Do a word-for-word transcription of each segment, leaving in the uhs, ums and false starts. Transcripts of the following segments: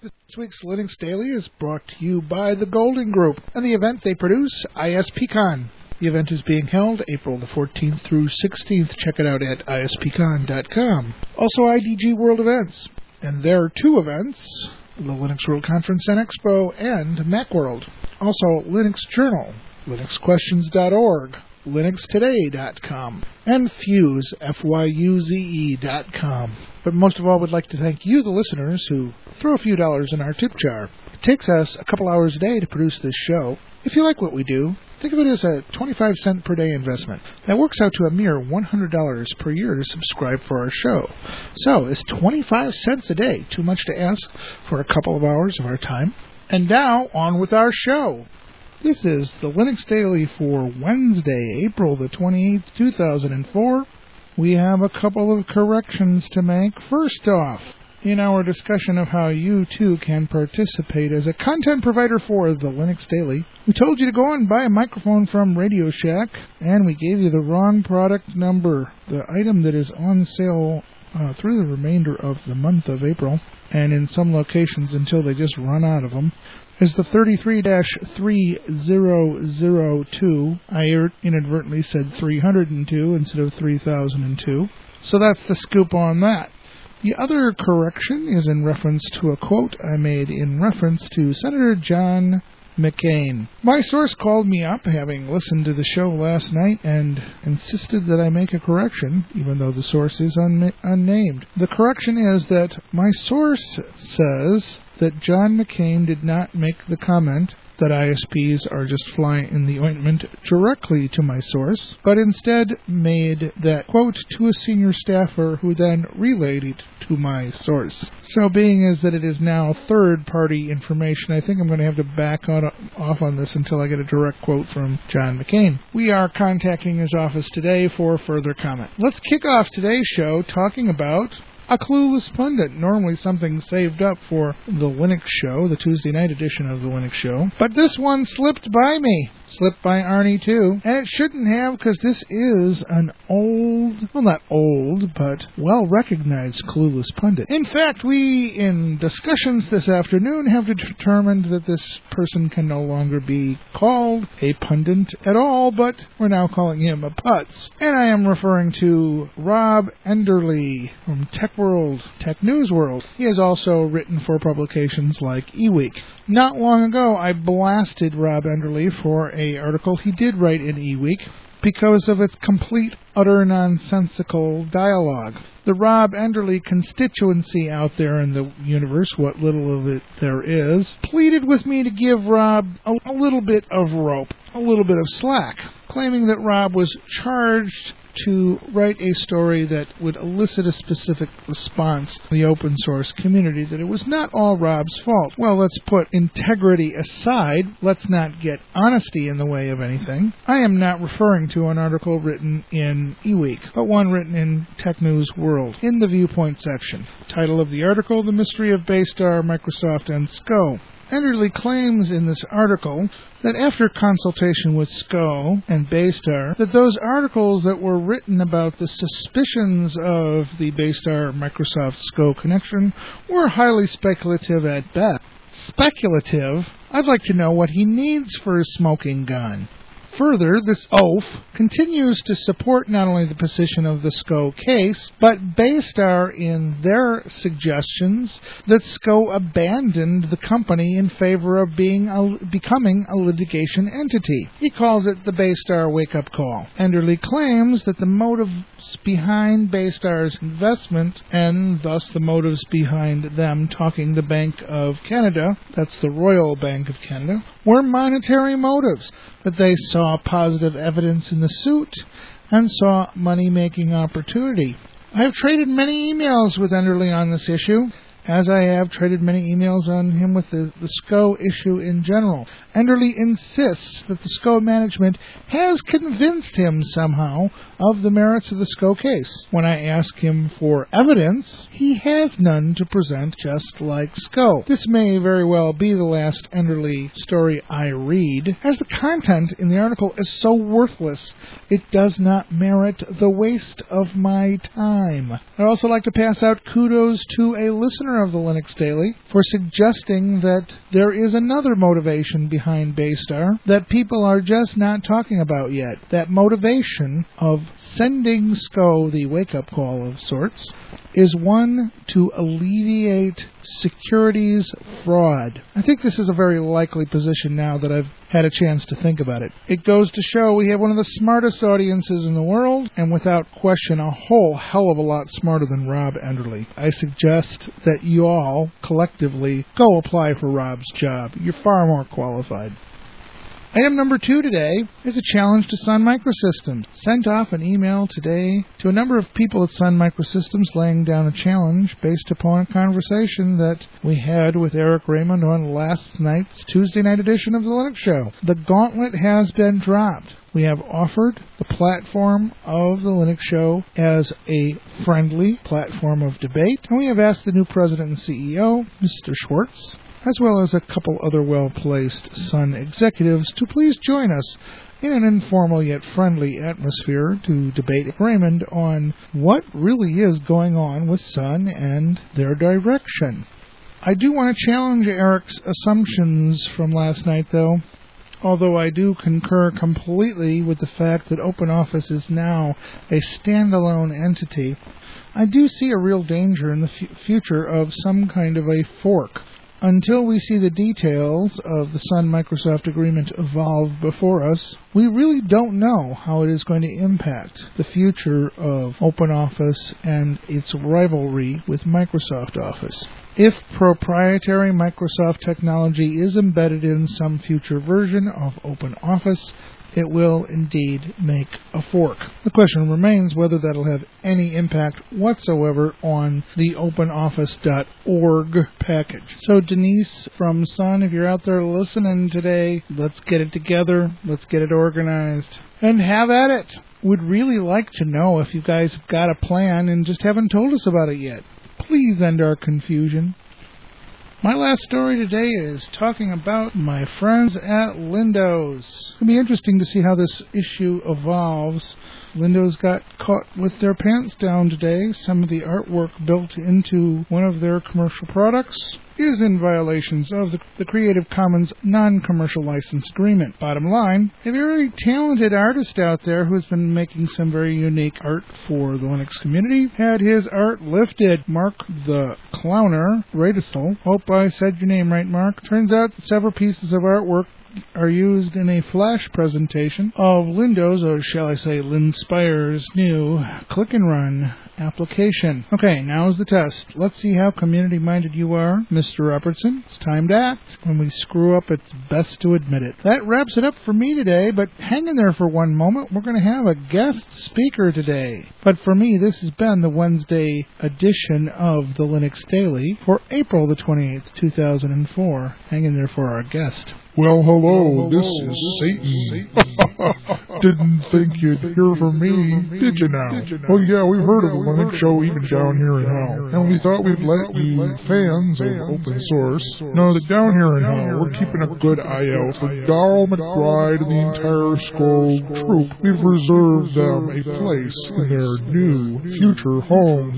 This week's Linux Daily is brought to you by the Golden Group and the event they produce, ISPCon. The event is being held April the fourteenth through sixteenth. Check it out at I S P con dot com. Also I D G World Events. And there are two events, the Linux World Conference and Expo and Macworld. Also Linux Journal, linux questions dot org, linux today dot com, and Fuse, F Y U Z E dot com. But most of all, we'd like to thank you, the listeners, who throw a few dollars in our tip jar. It takes us a couple hours a day to produce this show. If you like what we do, think of it as a twenty-five cent per day investment. That works out to a mere one hundred dollars per year to subscribe for our show. So, is twenty-five cents a day too much to ask for a couple of hours of our time? And now, on with our show. This is the Linux Daily for Wednesday, April the twenty-eighth, two thousand four. We have a couple of corrections to make. First off, in our discussion of how you, too, can participate as a content provider for the Linux Daily, we told you to go and buy a microphone from Radio Shack, and we gave you the wrong product number. The item that is on sale uh, through the remainder of the month of April, and in some locations until they just run out of them, is the thirty-three dash three thousand two. I inadvertently said three hundred two instead of three thousand two. So that's the scoop on that. The other correction is in reference to a quote I made in reference to Senator John McCain. My source called me up, having listened to the show last night, and insisted that I make a correction, even though the source is un- unnamed. The correction is that my source says that John McCain did not make the comment that I S Ps are just fly in the ointment directly to my source, but instead made that quote to a senior staffer who then relayed it to my source. So being as that it is now third-party information, I think I'm going to have to back on, off on this until I get a direct quote from John McCain. We are contacting his office today for further comment. Let's kick off today's show talking about A Clueless Pundit, normally something saved up for the Linux show, the Tuesday night edition of the Linux show. But this one slipped by me. Slipped by Arnie, too. And it shouldn't have, because this is an old, well, not old, but well-recognized Clueless Pundit. In fact, we, in discussions this afternoon, have determined that this person can no longer be called a pundit at all, but we're now calling him a putz. And I am referring to Rob Enderle from Tech World, Tech News World. He has also written for publications like eWeek. Not long ago, I blasted Rob Enderle for a article he did write in eWeek because of its complete, utter nonsensical dialogue. The Rob Enderle constituency out there in the universe, what little of it there is, pleaded with me to give Rob a, a little bit of rope, a little bit of slack, claiming that Rob was charged to write a story that would elicit a specific response in the open source community, that it was not all Rob's fault. Well, let's put integrity aside. Let's not get honesty in the way of anything. I am not referring to an article written in eWeek, but one written in Tech News World, in the Viewpoint section. Title of the article, The Mystery of Baystar, Microsoft, and S C O. Enderle claims in this article that after consultation with S C O and Baystar, that those articles that were written about the suspicions of the Baystar-Microsoft S C O connection were highly speculative at best. Speculative? I'd like to know what he needs for his smoking gun. Further, this oaf continues to support not only the position of the S C O case, but Baystar in their suggestions that S C O abandoned the company in favor of being a, becoming a litigation entity. He calls it the Baystar wake-up call. Enderle claims that the motives behind Baystar's investment, and thus the motives behind them talking the Bank of Canada, that's the Royal Bank of Canada, were monetary motives, that they saw positive evidence in the suit and saw money-making opportunity. I have traded many emails with Enderle on this issue, as I have traded many emails on him with the, the S C O issue in general. Enderle insists that the S C O management has convinced him somehow of the merits of the S C O case. When I ask him for evidence, he has none to present, just like S C O. This may very well be the last Enderle story I read, as the content in the article is so worthless, it does not merit the waste of my time. I'd also like to pass out kudos to a listener corner of the Linux Daily for suggesting that there is another motivation behind Baystar that people are just not talking about yet. That motivation of sending S C O the wake-up call of sorts is one to alleviate securities fraud. I think this is a very likely position now that I've had a chance to think about it. It goes to show we have one of the smartest audiences in the world, and without question a whole hell of a lot smarter than Rob Enderle. I suggest that you all collectively go apply for Rob's job. You're far more qualified. Item number two today is a challenge to Sun Microsystems. Sent off an email today to a number of people at Sun Microsystems laying down a challenge based upon a conversation that we had with Eric Raymond on last night's Tuesday night edition of the Linux Show. The gauntlet has been dropped. We have offered the platform of the Linux Show as a friendly platform of debate, and we have asked the new president and C E O, Mister Schwartz, as well as a couple other well-placed Sun executives, to please join us in an informal yet friendly atmosphere to debate Raymond on what really is going on with Sun and their direction. I do want to challenge Eric's assumptions from last night, though, although I do concur completely with the fact that OpenOffice is now a standalone entity. I do see a real danger in the f- future of some kind of a fork. Until we see the details of the Sun-Microsoft agreement evolve before us, we really don't know how it is going to impact the future of OpenOffice and its rivalry with Microsoft Office. If proprietary Microsoft technology is embedded in some future version of OpenOffice, it will indeed make a fork. The question remains whether that will have any impact whatsoever on the OpenOffice dot org package. So Denise from Sun, if you're out there listening today, let's get it together, let's get it organized, and have at it. Would really like to know if you guys have got a plan and just haven't told us about it yet. Please end our confusion. My last story today is talking about my friends at Lindows. It's going to be interesting to see how this issue evolves. Lindows got caught with their pants down today. Some of the artwork built into one of their commercial products is in violations of the, the Creative Commons non-commercial license agreement. Bottom line, a very talented artist out there who's been making some very unique art for the Linux community had his art lifted. Mark the Clowner, Radisel, hope I said your name right, Mark. Turns out that several pieces of artwork are used in a flash presentation of Lindows, or shall I say Linspire's new Click and Run application. Okay, now is the test. Let's see how community-minded you are, Mister Robertson. It's time to act. When we screw up, it's best to admit it. That wraps it up for me today, but hang in there for one moment. We're going to have a guest speaker today. But for me, this has been the Wednesday edition of the Linux Daily for April the twenty-eighth, two thousand four. Hang in there for our guest. Well, hello, this is Satan. Didn't think you'd hear from me, did you now? Well, yeah, we've heard of the Linux Show even down here in hell. And we thought we'd let you fans of open source know that down here in hell, we're keeping a good eye out for Darrell McBride and the entire Skull troop. We've reserved them a place in their new future homes.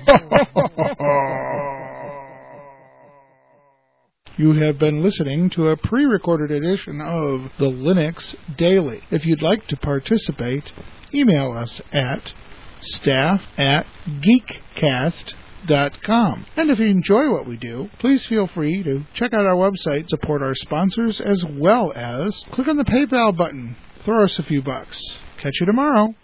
You have been listening to a pre-recorded edition of the Linux Daily. If you'd like to participate, email us at staff at geekcast dot com. And if you enjoy what we do, please feel free to check out our website, support our sponsors, as well as click on the PayPal button. Throw us a few bucks. Catch you tomorrow.